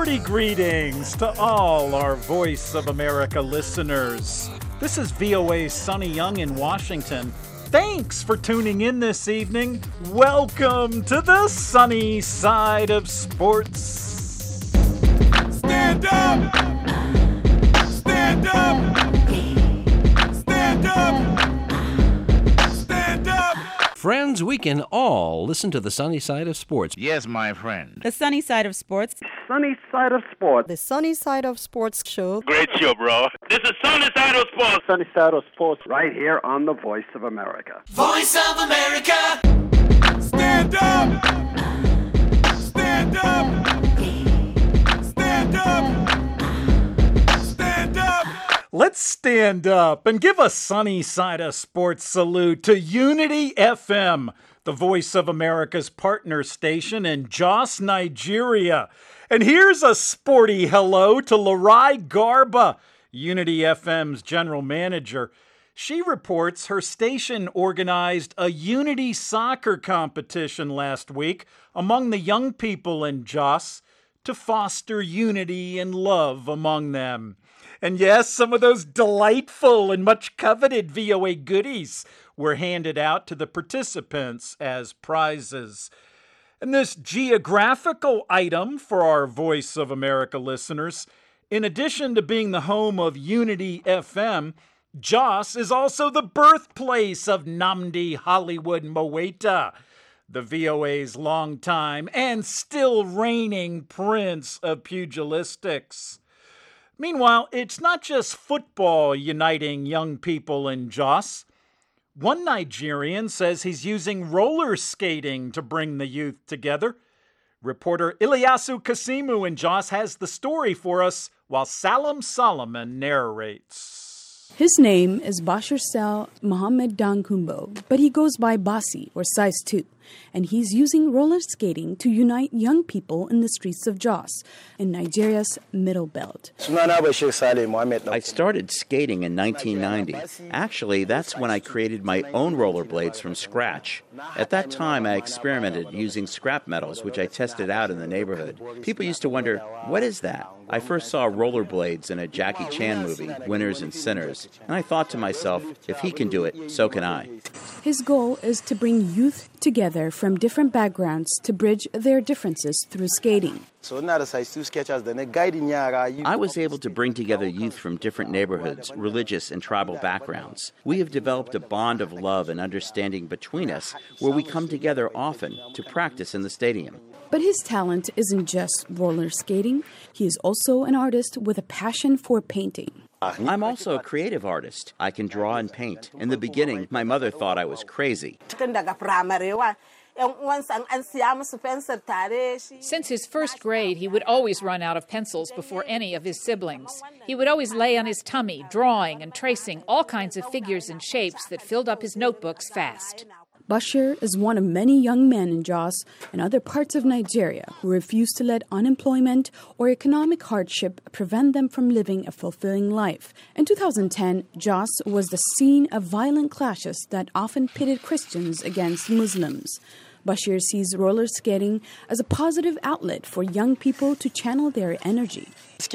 Sporty greetings to all our Voice of America listeners. This is VOA's Sonny Young in Washington. Thanks for tuning in this evening. Welcome to the sunny side of sports. Stand up! Stand up! Stand up! Stand up! Friends, we can all listen to the sunny side of sports. Yes, my friend. The Sunny Side of Sports. Sunny Side of Sports. The Sunny Side of Sports show. Great show, bro. This is Sunny Side of Sports. Sunny Side of Sports right here on the Voice of America. Voice of America! Stand up! Stand up! Stand up! Stand up! Let's stand up and give a sunny side of sports salute to Unity FM, the Voice of America's partner station in Jos, Nigeria. And here's a sporty hello to Larai Garba, Unity FM's general manager. She reports her station organized a Unity soccer competition last week among the young people in Jos to foster unity and love among them. And yes, some of those delightful and much coveted VOA goodies were handed out to the participants as prizes. And this geographical item for our Voice of America listeners, in addition to being the home of Unity FM, Jos is also the birthplace of Nnamdi Hollywood Mowaita, the VOA's longtime and still reigning prince of pugilistics. Meanwhile, it's not just football uniting young people in Jos. One Nigerian says he's using roller skating to bring the youth together. Reporter Ilyasu Kasimu in Jos has the story for us while Salam Solomon narrates. His name is Bashir Sel Mohammed Dankumbo, but he goes by Basi, or Size 2, and he's using roller skating to unite young people in the streets of Jos, in Nigeria's Middle Belt. I started skating in 1990. Actually, that's when I created my own rollerblades from scratch. At that time, I experimented using scrap metals, which I tested out in the neighborhood. People used to wonder, what is that? I first saw rollerblades in a Jackie Chan movie, Winners and Sinners, and I thought to myself, if he can do it, so can I. His goal is to bring youth together from different backgrounds to bridge their differences through skating. I was able to bring together youth from different neighborhoods, religious and tribal backgrounds. We have developed a bond of love and understanding between us where we come together often to practice in the stadium. But his talent isn't just roller skating. He is also an artist with a passion for painting. I'm also a creative artist. I can draw and paint. In the beginning, my mother thought I was crazy. Since his first grade, he would always run out of pencils before any of his siblings. He would always lay on his tummy, drawing and tracing all kinds of figures and shapes that filled up his notebooks fast. Bashir is one of many young men in Jos and other parts of Nigeria who refuse to let unemployment or economic hardship prevent them from living a fulfilling life. In 2010, Jos was the scene of violent clashes that often pitted Christians against Muslims. Bashir sees roller skating as a positive outlet for young people to channel their energy.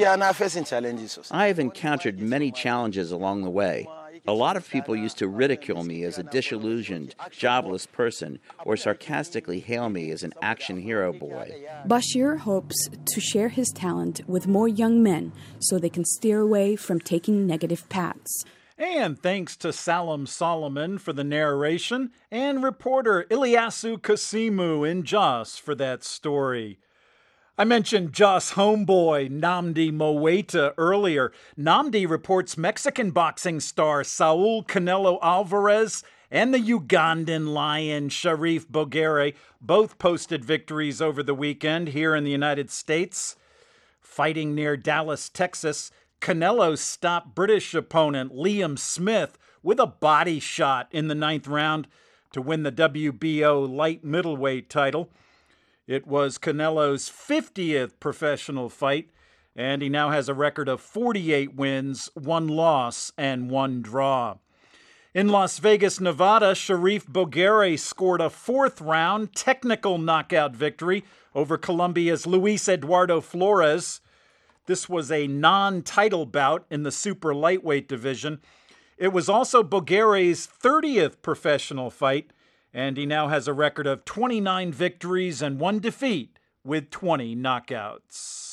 I have encountered many challenges along the way. A lot of people used to ridicule me as a disillusioned, jobless person or sarcastically hail me as an action hero boy. Bashir hopes to share his talent with more young men so they can steer away from taking negative paths. And thanks to Salam Solomon for the narration and reporter Ilyasu Kasimu in Jos for that story. I mentioned Jos homeboy Nnamdi Mowaita earlier. Nnamdi reports Mexican boxing star Saul Canelo Alvarez and the Ugandan lion Sharif Bogere both posted victories over the weekend here in the United States. Fighting near Dallas, Texas, Canelo stopped British opponent Liam Smith with a body shot in the 9th round to win the WBO light middleweight title. It was Canelo's 50th professional fight, and he now has a record of 48 wins, 1 loss, and 1 draw. In Las Vegas, Nevada, Sharif Boguere scored a fourth-round technical knockout victory over Colombia's Luis Eduardo Flores. This was a non-title bout in the super lightweight division. It was also Boguere's 30th professional fight, and he now has a record of 29 victories and 1 defeat with 20 knockouts.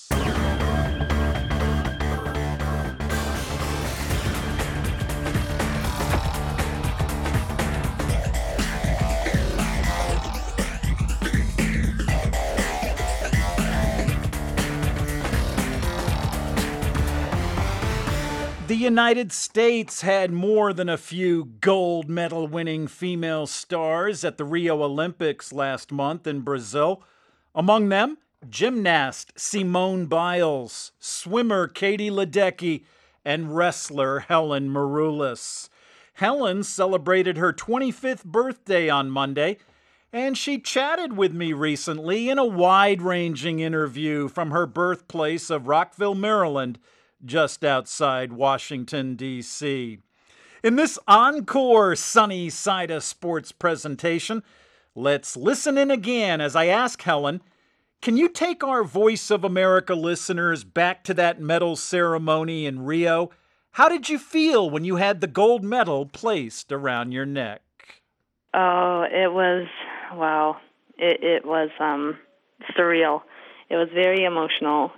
The United States had more than a few gold medal winning female stars at the Rio Olympics last month in Brazil. Among them, gymnast Simone Biles, swimmer Katie Ledecky, and wrestler Helen Maroulis. Helen celebrated her 25th birthday on Monday, and she chatted with me recently in a wide-ranging interview from her birthplace of Rockville, Maryland, just outside Washington, D.C. In this encore Sunny Side of Sports presentation, let's listen in again as I ask Helen, can you take our Voice of America listeners back to that medal ceremony in Rio? How did you feel when you had the gold medal placed around your neck? Oh, it was, wow. It was surreal. It was very emotional.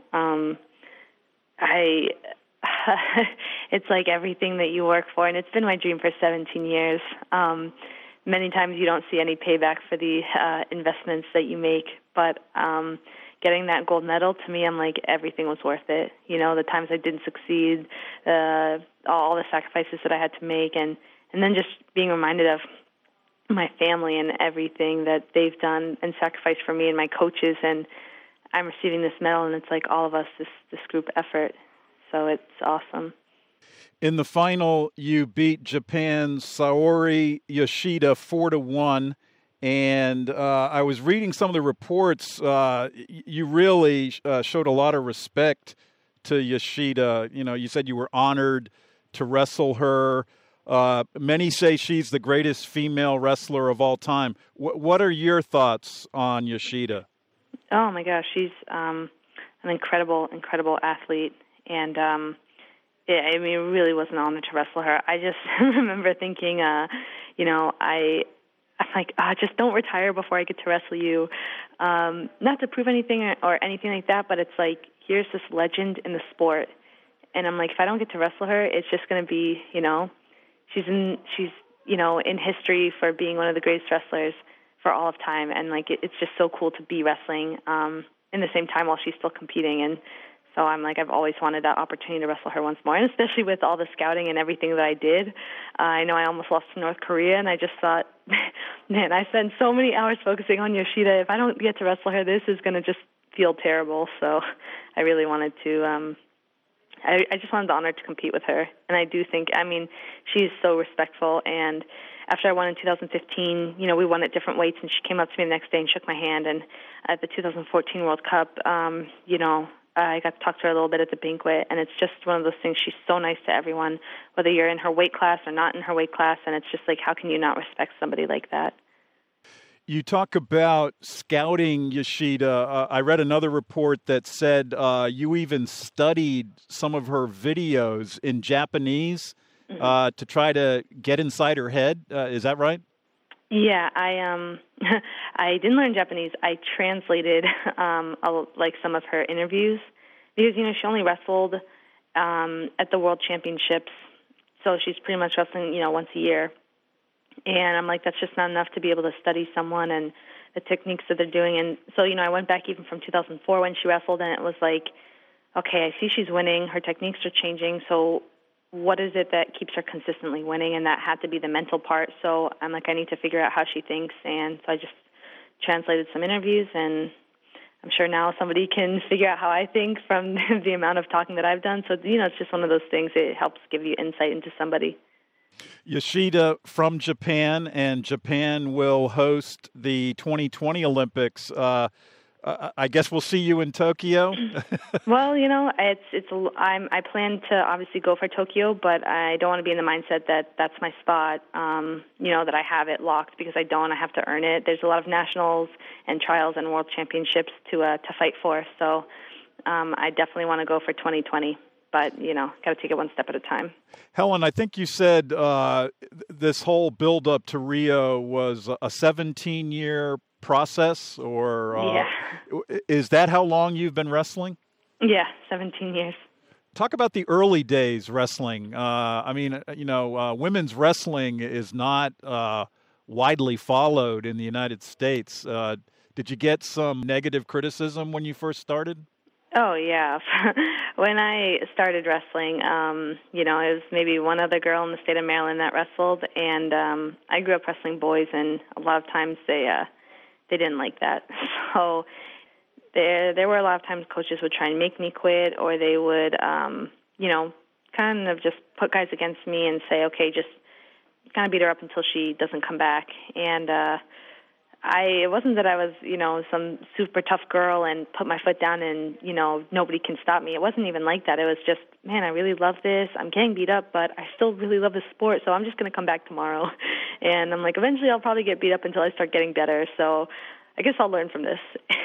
It's like everything that you work for, and it's been my dream for 17 years. Many times you don't see any payback for the investments that you make, but getting that gold medal, to me, I'm like, everything was worth it. You know, the times I didn't succeed, all the sacrifices that I had to make, and then just being reminded of my family and everything that they've done and sacrificed for me and my coaches, and I'm receiving this medal, and it's like all of us, this group effort. So it's awesome. In the final, you beat Japan's Saori Yoshida 4-1. And I was reading some of the reports. You really showed a lot of respect to Yoshida. You know, you said you were honored to wrestle her. Many say she's the greatest female wrestler of all time. What are your thoughts on Yoshida? Oh, my gosh. She's an incredible, incredible athlete. And, it really was an honor to wrestle her. I just remember thinking, I'm like, just don't retire before I get to wrestle you. Not to prove anything or anything like that, but it's like, here's this legend in the sport. And I'm like, if I don't get to wrestle her, it's just going to be, she's in history for being one of the greatest wrestlers for all of time. And like, it's just so cool to be wrestling in the same time while she's still competing. And so I'm like, I've always wanted that opportunity to wrestle her once more, and especially with all the scouting and everything that I did. I know I almost lost to North Korea, and I just thought, man, I spent so many hours focusing on Yoshida. If I don't get to wrestle her, this is going to just feel terrible. So I really wanted to, I just wanted the honor to compete with her. And I do think, she's so respectful. And after I won in 2015, we won at different weights, and she came up to me the next day and shook my hand. And at the 2014 World Cup, I got to talk to her a little bit at the banquet, and it's just one of those things. She's so nice to everyone, whether you're in her weight class or not in her weight class, and it's just like, how can you not respect somebody like that? You talk about scouting Yoshida. I read another report that said you even studied some of her videos in Japanese to try to get inside her head. Is that right? Yeah, I didn't learn Japanese. I translated like some of her interviews because she only wrestled at the World Championships, so she's pretty much wrestling once a year. And I'm like, that's just not enough to be able to study someone and the techniques that they're doing. And so I went back even from 2004 when she wrestled, and it was like, okay, I see she's winning. Her techniques are changing, so what is it that keeps her consistently winning? And that had to be the mental part. So I'm like, I need to figure out how she thinks. And so I just translated some interviews, and I'm sure now somebody can figure out how I think from the amount of talking that I've done. So, it's just one of those things. It helps give you insight into somebody. Yoshida from Japan, and Japan will host the 2020 Olympics. I guess we'll see you in Tokyo. Well, I plan to obviously go for Tokyo, but I don't want to be in the mindset that that's my spot. That I have it locked, because I don't. I have to earn it. There's a lot of nationals and trials and world championships to fight for. So I definitely want to go for 2020. But, got to take it one step at a time. Helen, I think you said this whole build-up to Rio was a 17-year process, or is that how long you've been wrestling? Yeah, 17 years. Talk about the early days wrestling. Women's wrestling is not widely followed in the United States. Did you get some negative criticism when you first started? Oh, yeah. When I started wrestling, it was maybe one other girl in the state of Maryland that wrestled, and I grew up wrestling boys, and a lot of times they didn't like that. So there were a lot of times coaches would try and make me quit, or they would, kind of just put guys against me and say, okay, just kind of beat her up until she doesn't come back. And it wasn't that I was, some super tough girl and put my foot down and, nobody can stop me. It wasn't even like that. It was just, man, I really love this. I'm getting beat up, but I still really love this sport, so I'm just going to come back tomorrow. And I'm like, eventually I'll probably get beat up until I start getting better, so I guess I'll learn from this.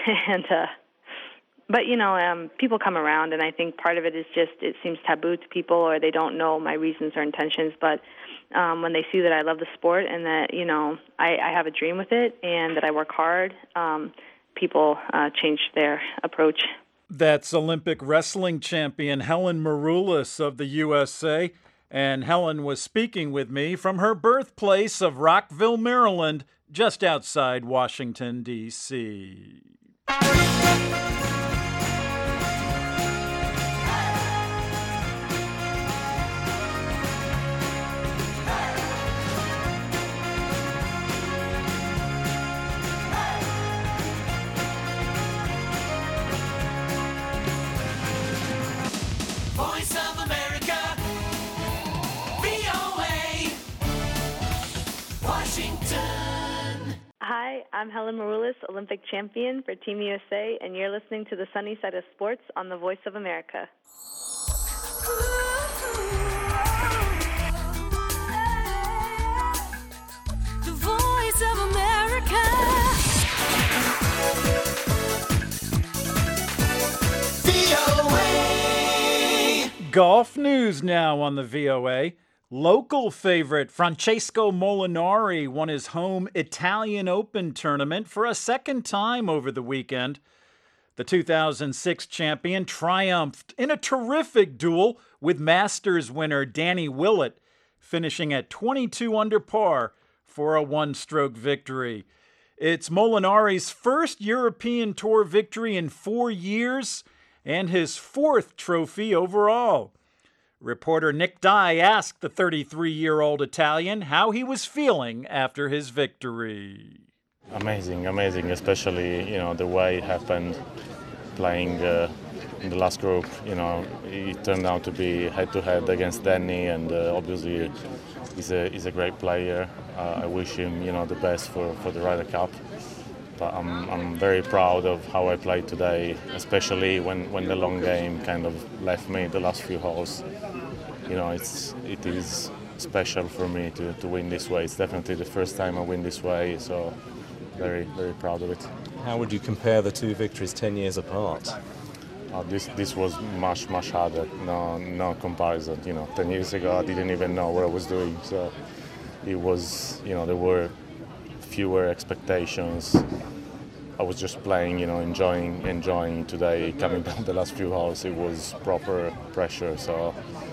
But people come around, and I think part of it is just it seems taboo to people, or they don't know my reasons or intentions, but when they see that I love the sport and that, I have a dream with it and that I work hard, people change their approach. That's Olympic wrestling champion Helen Maroulis of the USA. And Helen was speaking with me from her birthplace of Rockville, Maryland, just outside Washington, D.C. Voice of America, VOA, Washington. Hi, I'm Helen Maroulis, Olympic champion for Team USA, and you're listening to the Sunny Side of Sports on the Voice of America. The Voice of America. Golf news now on the VOA. Local favorite Francesco Molinari won his home Italian Open tournament for a second time over the weekend. The 2006 champion triumphed in a terrific duel with Masters winner Danny Willett, finishing at 22 under par for a one-stroke victory. It's Molinari's first European Tour victory in 4 years and his fourth trophy overall. Reporter Nick Dye asked the 33-year-old Italian how he was feeling after his victory. Amazing, especially, the way it happened, playing in the last group. It turned out to be head-to-head against Danny, and obviously he's a great player. I wish him, the best for the Ryder Cup. But I'm very proud of how I played today, especially when the long game kind of left me the last few holes. It is special for me to win this way. It's definitely the first time I win this way, so very, very proud of it. How would you compare the two victories 10 years apart? This was much harder. No comparison. 10 years ago I didn't even know what I was doing, so it was, there were fewer expectations. I was just playing, enjoying today. Coming down the last few holes, it was proper pressure. So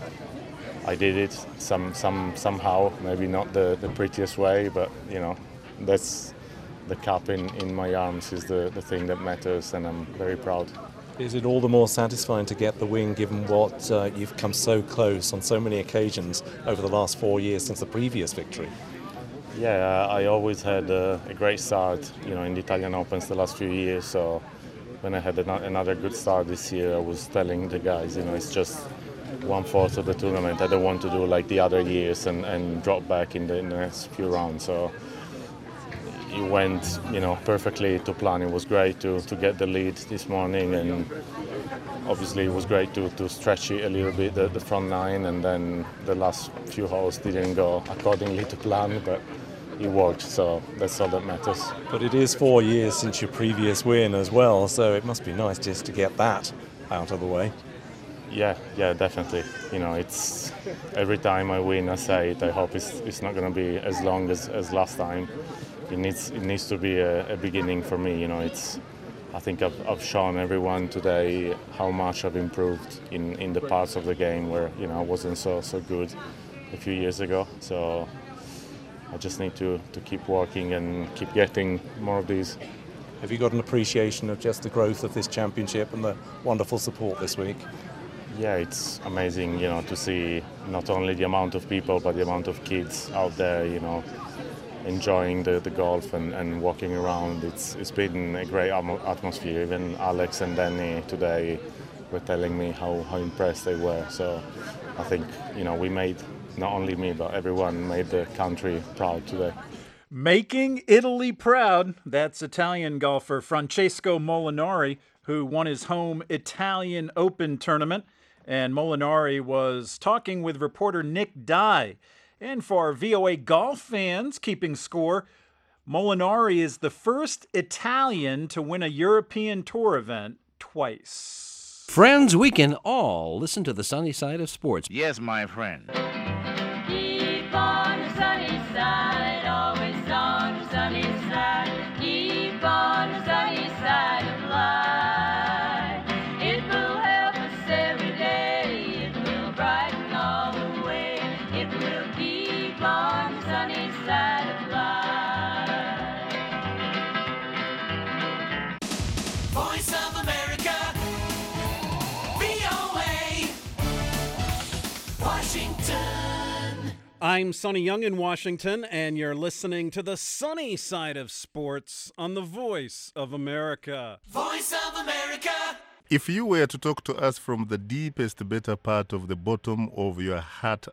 I did it somehow. Maybe not the prettiest way, but that's the cup in my arms is the thing that matters, and I'm very proud. Is it all the more satisfying to get the win, given what you've come so close on so many occasions over the last 4 years since the previous victory? Yeah, I always had a great start, in the Italian Opens the last few years. So when I had another good start this year, I was telling the guys, it's just 1/4 of the tournament. I don't want to do like the other years and drop back in the next few rounds. So it went, perfectly to plan. It was great to get the lead this morning, and obviously it was great to stretch it a little bit, the front nine, and then the last few holes didn't go accordingly to plan, but it worked, so that's all that matters. But it is 4 years since your previous win as well, so it must be nice just to get that out of the way. Yeah, definitely. It's every time I win, I say it. I hope it's not going to be as long as last time. It needs to be a beginning for me. I think I've shown everyone today how much I've improved in the parts of the game where I wasn't so good a few years ago. So I just need to keep working and keep getting more of these. Have you got an appreciation of just the growth of this championship and the wonderful support this week? Yeah, it's amazing, to see not only the amount of people, but the amount of kids out there, enjoying the golf and walking around. It's been a great atmosphere. Even Alex and Danny today were telling me how impressed they were. So I think, we made, not only me, but everyone made the country proud today. Making Italy proud, that's Italian golfer Francesco Molinari, who won his home Italian Open tournament. And Molinari was talking with reporter Nick Dye. And for our VOA golf fans keeping score, Molinari is the first Italian to win a European Tour event twice. Friends, we can all listen to the sunny side of sports. Yes, my friend. Keep on the sunny side, always on the sunny side. Keep on the sunny side of life. It will help us every day. It will brighten all the way. It will keep on the sunny side of life. Voice of America, VOA, Washington. I'm Sonny Young in Washington, and you're listening to the sunny side of sports on the Voice of America. Voice of America. If you were to talk to us from the deepest, better part of the bottom of your heart.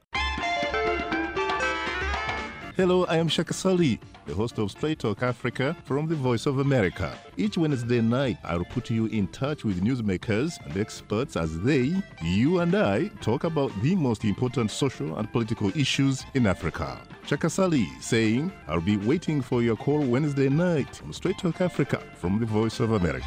Hello, I am Shaka Sali, the host of Straight Talk Africa from the Voice of America. Each Wednesday night, I'll put you in touch with newsmakers and experts as they, you and I, talk about the most important social and political issues in Africa. Shaka Sali saying, I'll be waiting for your call Wednesday night on Straight Talk Africa from the Voice of America.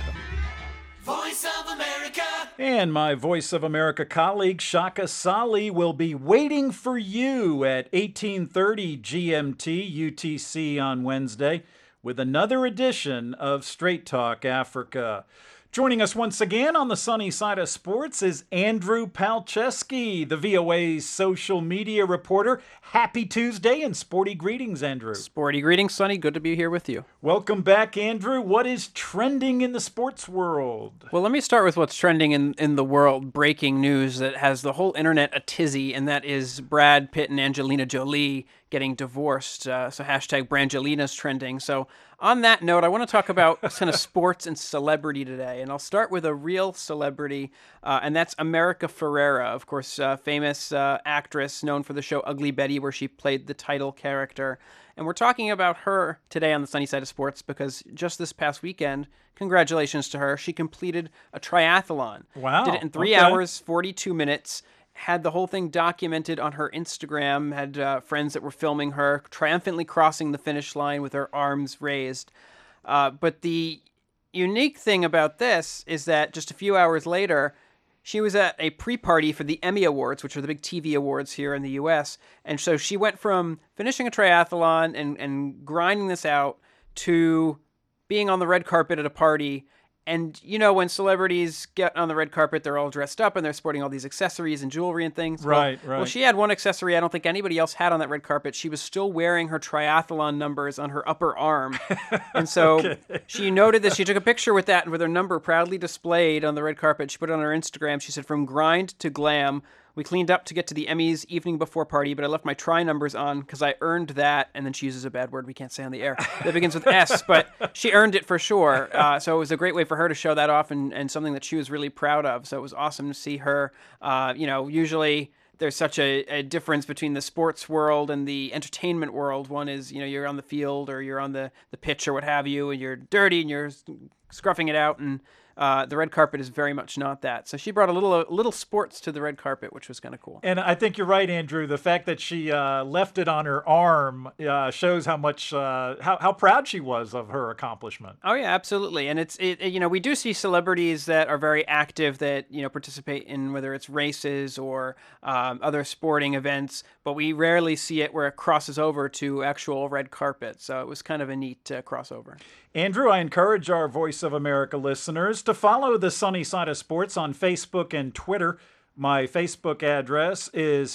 Voice of America. And my Voice of America colleague Shaka Sali will be waiting for you at 18:30 GMT UTC on Wednesday with another edition of Straight Talk Africa. Joining us once again on the sunny side of sports is Andrew Palczewski, the VOA's social media reporter. Happy Tuesday and sporty greetings, Andrew. Sporty greetings, Sonny. Good to be here with you. Welcome back, Andrew. What is trending in the sports world? Well, let me start with what's trending in the world. Breaking news that has the whole internet a tizzy, and that is Brad Pitt and Angelina Jolie getting divorced. So hashtag Brangelina's trending. So on that note, I want to talk about kind of sports and celebrity today. And I'll start with a real celebrity, and that's America Ferrera, of course, famous actress known for the show Ugly Betty, where she played the title character. And we're talking about her today on the sunny side of sports because just this past weekend, congratulations to her, she completed a triathlon. Wow. Did it in 3 hours, 42 minutes. Had the whole thing documented on her Instagram, had friends that were filming her triumphantly crossing the finish line with her arms raised. But the unique thing about this is that just a few hours later, she was at a pre-party for the Emmy Awards, which are the big TV awards here in the U.S. And so she went from finishing a triathlon and grinding this out to being on the red carpet at a party. And, you know, when celebrities get on the red carpet, they're all dressed up and they're sporting all these accessories and jewelry and things. Right. Well, she had one accessory I don't think anybody else had on that red carpet. She was still wearing her triathlon numbers on her upper arm. And so she noted that she took a picture with that and with her number proudly displayed on the red carpet. She put it on her Instagram. She said, "From grind to glam. We cleaned up to get to the Emmys evening before party, but I left my tri numbers on because I earned that." And then she uses a bad word we can't say on the air that begins with S, but she earned it for sure. So it was a great way for her to show that off and something that she was really proud of. So it was awesome to see her. Usually there's such a difference between the sports world and the entertainment world. One is, you're on the field or you're on the pitch or what have you, and you're dirty and you're scruffing it out, and the red carpet is very much not that. So she brought a little sports to the red carpet, which was kind of cool. And I think you're right, Andrew. The fact that she left it on her arm shows how much how proud she was of her accomplishment. Oh yeah, absolutely. And we do see celebrities that are very active that participate in whether it's races or other sporting events, but we rarely see it where it crosses over to actual red carpet. So it was kind of a neat crossover. Andrew, I encourage our Voice of America listeners to follow the Sunny Side of Sports on Facebook and Twitter. My Facebook address is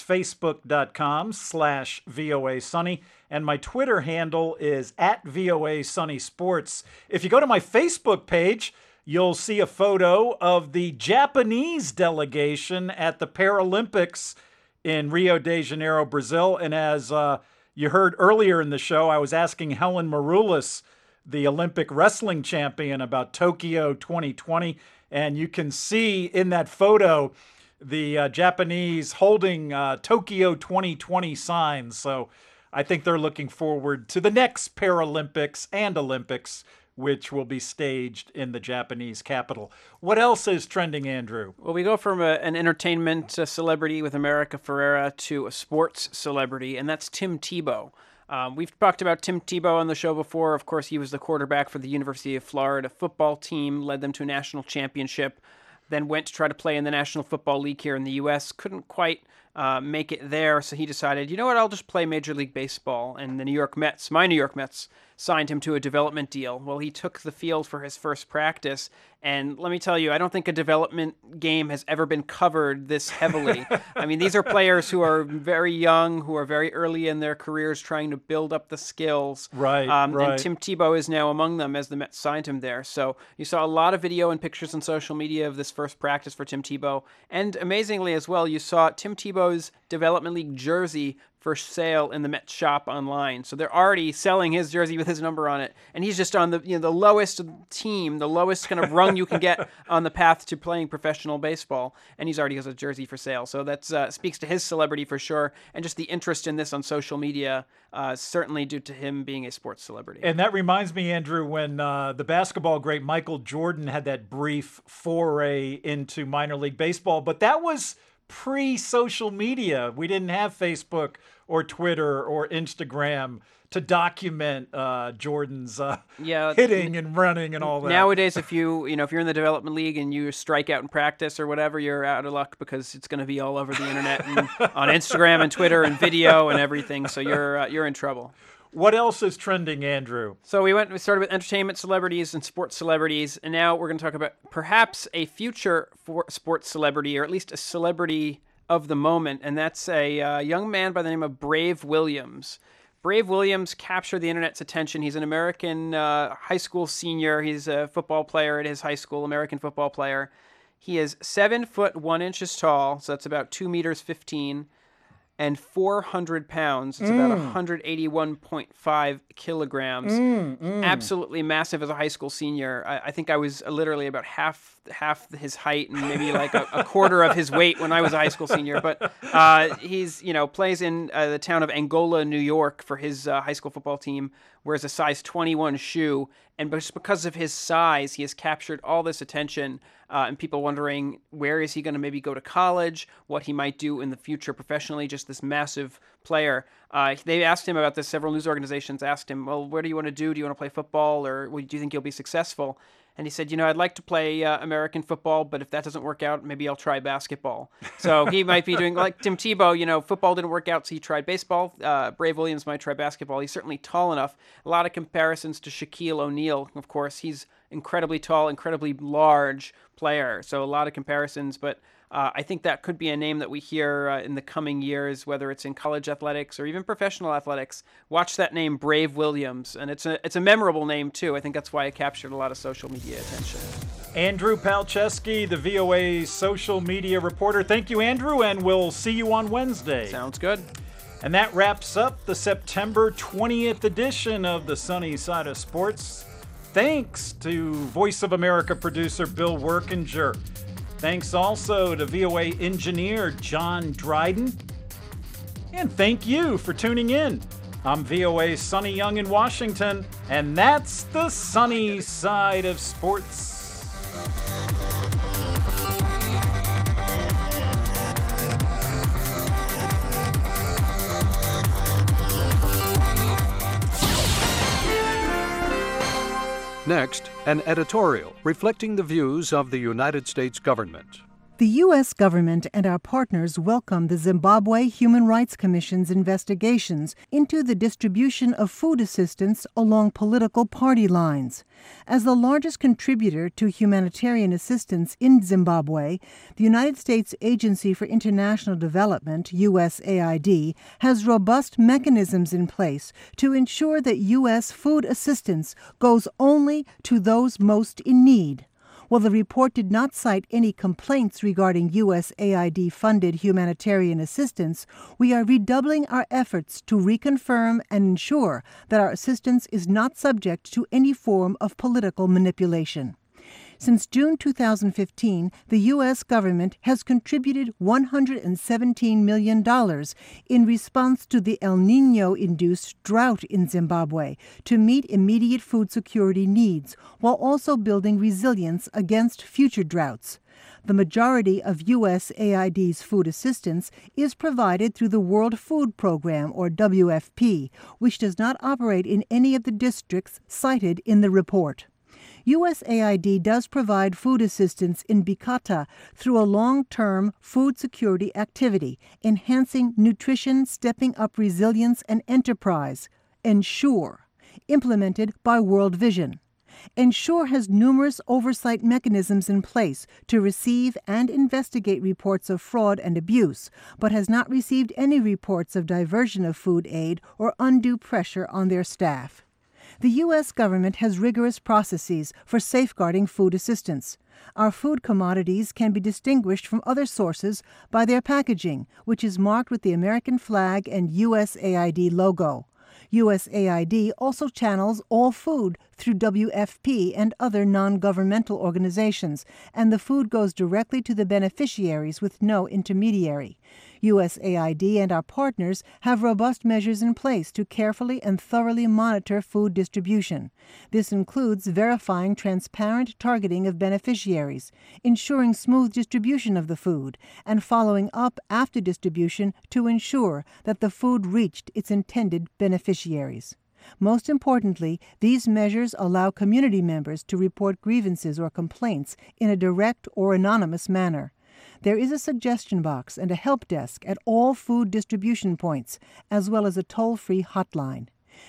facebook.com/VOA Sunny, and my Twitter handle is @VOA Sunny Sports. If you go to my Facebook page, you'll see a photo of the Japanese delegation at the Paralympics in Rio de Janeiro, Brazil. And as you heard earlier in the show, I was asking Helen Maroulis, the Olympic wrestling champion, about Tokyo 2020. And you can see in that photo the Japanese holding Tokyo 2020 signs. So I think they're looking forward to the next Paralympics and Olympics, which will be staged in the Japanese capital. What else is trending, Andrew? Well, we go from an entertainment celebrity with America Ferrera to a sports celebrity, and that's Tim Tebow. We've talked about Tim Tebow on the show before. Of course, he was the quarterback for the University of Florida football team, led them to a national championship, then went to try to play in the National Football League here in the U.S., couldn't quite make it there, so he decided, you know what, I'll just play Major League Baseball. And the New York Mets, my New York Mets, signed him to a development deal. Well, he took the field for his first practice, and let me tell you, I don't think a development game has ever been covered this heavily. I mean, these are players who are very young, who are very early in their careers trying to build up the skills. Right. And Tim Tebow is now among them as the Mets signed him there. So you saw a lot of video and pictures on social media of this first practice for Tim Tebow. And amazingly as well, you saw Tim Tebow's development league jersey for sale in the Mets shop online. So they're already selling his jersey with his number on it. And he's just on the the lowest team, the lowest kind of rung you can get on the path to playing professional baseball. And he's already has a jersey for sale. So that speaks to his celebrity for sure. And just the interest in this on social media, certainly due to him being a sports celebrity. And that reminds me, Andrew, when the basketball great Michael Jordan had that brief foray into minor league baseball, but that was pre-social media. We didn't have Facebook or Twitter or Instagram to document Jordan's hitting and running and all that. Nowadays, if you're in the development league and you strike out in practice or whatever, you're out of luck because it's going to be all over the internet and on Instagram and Twitter and video and everything. So you're in trouble. What else is trending, Andrew? So we started with entertainment celebrities and sports celebrities, and now we're going to talk about perhaps a future sports celebrity, or at least a celebrity of the moment, and that's a young man by the name of Brave Williams. Brave Williams captured the internet's attention. He's an American high school senior. He's a football player at his high school, American football player. He is 7 foot 1 inches tall, so that's about 2 meters 15. And 400 pounds. It's about 181.5 kilograms. Absolutely massive as a high school senior. I think I was literally about half his height and maybe like a quarter of his weight when I was a high school senior. But he's plays in the town of Angola, New York for his high school football team. Wears a size 21 shoe, and just because of his size, he has captured all this attention, and people wondering where is he going to maybe go to college, what he might do in the future professionally, just this massive player. They asked him about this, several news organizations asked him, well, what do you want to do? Do you want to play football, or do you think you'll be successful? And he said, I'd like to play American football, but if that doesn't work out, maybe I'll try basketball. So he might be doing like Tim Tebow, football didn't work out, so he tried baseball. Brave Williams might try basketball. He's certainly tall enough. A lot of comparisons to Shaquille O'Neal, of course. He's incredibly tall, incredibly large player. So a lot of comparisons, but I think that could be a name that we hear in the coming years, whether it's in college athletics or even professional athletics. Watch that name, Brave Williams, and it's a memorable name too. I think that's why it captured a lot of social media attention. Andrew Palczewski, the VOA social media reporter. Thank you, Andrew, and we'll see you on Wednesday. Sounds good. And that wraps up the September 20th edition of the Sunny Side of Sports. Thanks to Voice of America producer Bill Workinger. Thanks also to VOA engineer John Dryden. And thank you for tuning in. I'm VOA's Sonny Young in Washington, and that's the sunny side of sports. Next, an editorial reflecting the views of the United States government. The U.S. government and our partners welcome the Zimbabwe Human Rights Commission's investigations into the distribution of food assistance along political party lines. As the largest contributor to humanitarian assistance in Zimbabwe, the United States Agency for International Development, USAID, has robust mechanisms in place to ensure that U.S. food assistance goes only to those most in need. While the report did not cite any complaints regarding USAID-funded humanitarian assistance, we are redoubling our efforts to reconfirm and ensure that our assistance is not subject to any form of political manipulation. Since June 2015, the U.S. government has contributed $117 million in response to the El Niño-induced drought in Zimbabwe to meet immediate food security needs, while also building resilience against future droughts. The majority of USAID's food assistance is provided through the World Food Program, or WFP, which does not operate in any of the districts cited in the report. USAID does provide food assistance in Bikata through a long-term food security activity, enhancing nutrition, stepping up resilience and enterprise, ENSURE, implemented by World Vision. ENSURE has numerous oversight mechanisms in place to receive and investigate reports of fraud and abuse, but has not received any reports of diversion of food aid or undue pressure on their staff. The U.S. government has rigorous processes for safeguarding food assistance. Our food commodities can be distinguished from other sources by their packaging, which is marked with the American flag and USAID logo. USAID also channels all food through WFP and other non-governmental organizations, and the food goes directly to the beneficiaries with no intermediary. USAID and our partners have robust measures in place to carefully and thoroughly monitor food distribution. This includes verifying transparent targeting of beneficiaries, ensuring smooth distribution of the food, and following up after distribution to ensure that the food reached its intended beneficiaries. Most importantly, these measures allow community members to report grievances or complaints in a direct or anonymous manner. There is a suggestion box and a help desk at all food distribution points, as well as a toll-free hotline.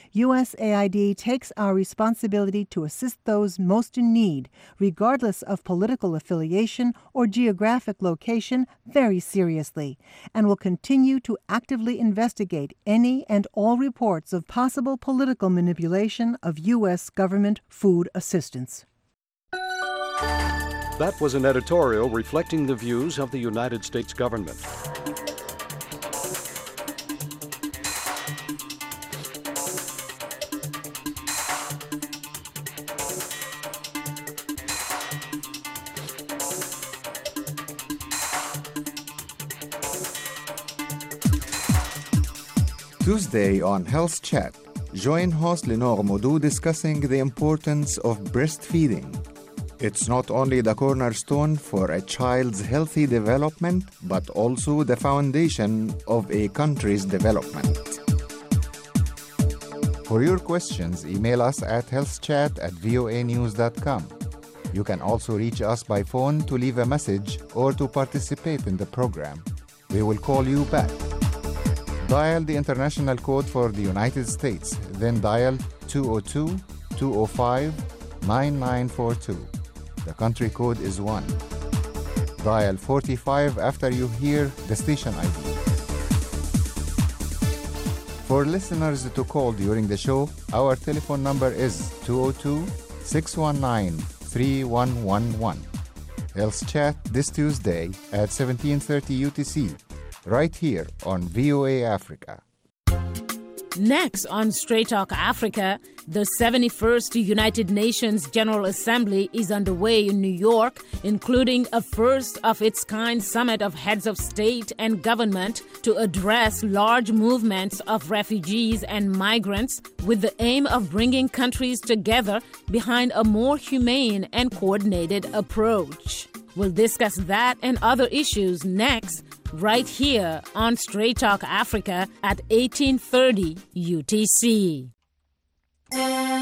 USAID takes our responsibility to assist those most in need, regardless of political affiliation or geographic location, very seriously, and will continue to actively investigate any and all reports of possible political manipulation of U.S. government food assistance. That was an editorial reflecting the views of the United States government. Tuesday on Health Chat, join host Lenore Modou discussing the importance of breastfeeding. It's not only the cornerstone for a child's healthy development, but also the foundation of a country's development. For your questions, email us at healthchat@voanews.com. You can also reach us by phone to leave a message or to participate in the program. We will call you back. Dial the international code for the United States, then dial 202-205-9942. The country code is 1. Dial 45 after you hear the station ID. For listeners to call during the show, our telephone number is 202-619-3111. Health Chat this Tuesday at 17:30 UTC, right here on VOA Africa. Next on Straight Talk Africa, the 71st United Nations General Assembly is underway in New York, including a first-of-its-kind summit of heads of state and government to address large movements of refugees and migrants with the aim of bringing countries together behind a more humane and coordinated approach. We'll discuss that and other issues next, right here on Straight Talk Africa at 1830 UTC.